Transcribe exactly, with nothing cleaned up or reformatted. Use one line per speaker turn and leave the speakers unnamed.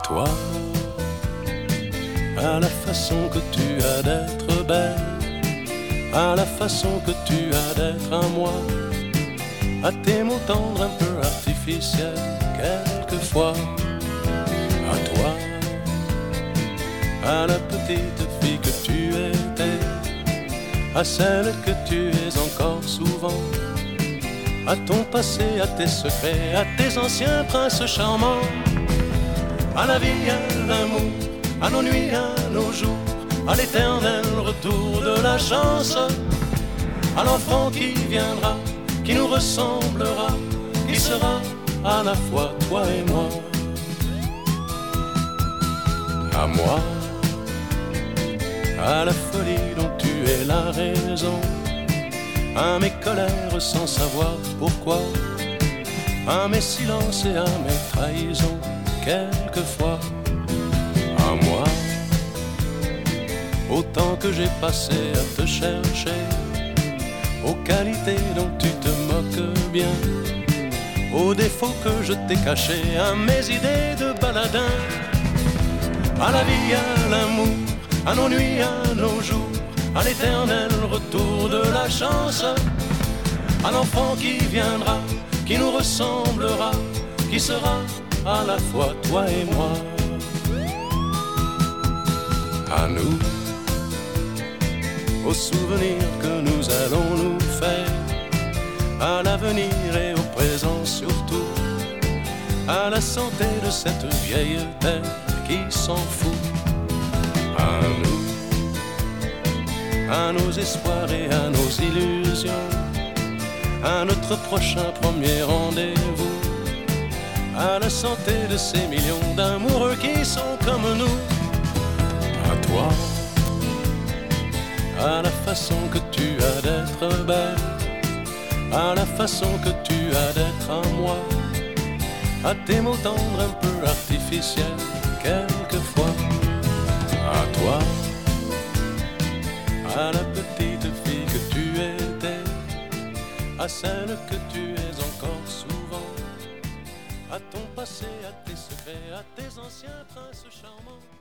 toi, à la façon que tu as d'être belle, à la façon que tu as d'être à moi, à tes mots tendres un peu artificiels quelquefois, à toi, à la petite fille que tu étais, à celle que tu es encore souvent, à ton passé, à tes secrets, à tes anciens princes charmants, à la vie, à l'amour, à nos nuits, à nos jours, à l'éternel retour de la chance, à l'enfant qui viendra, qui nous ressemblera, qui sera à la fois toi et moi. À moi, à la folie dont tu es la raison, à mes colères sans savoir pourquoi, à mes silences et à mes trahisons quelquefois. À moi, au temps que j'ai passé à te chercher, aux qualités dont tu te moques bien, aux défauts que je t'ai cachés, à mes idées de baladin, à la vie, à l'amour, à nos nuits, à nos jours, à l'éternel retour de la chance, à l'enfant qui viendra, qui nous ressemblera, qui sera à la fois toi et moi. À nous, aux souvenirs que nous allons nous faire, à l'avenir et au présent surtout, à la santé de cette vieille terre qui s'en fout. À nous, à nos espoirs et à nos illusions, à notre prochain premier rendez-vous, à la santé de ces millions d'amoureux qui sont comme nous. À toi, à la façon que tu as d'être belle, à la façon que tu as d'être à moi, à tes mots tendres un peu artificiels quelquefois. À toi, à la petite fille que tu étais, à celle que tu es encore souvent, à ton passé, à tes secrets, à tes anciens princes charmants.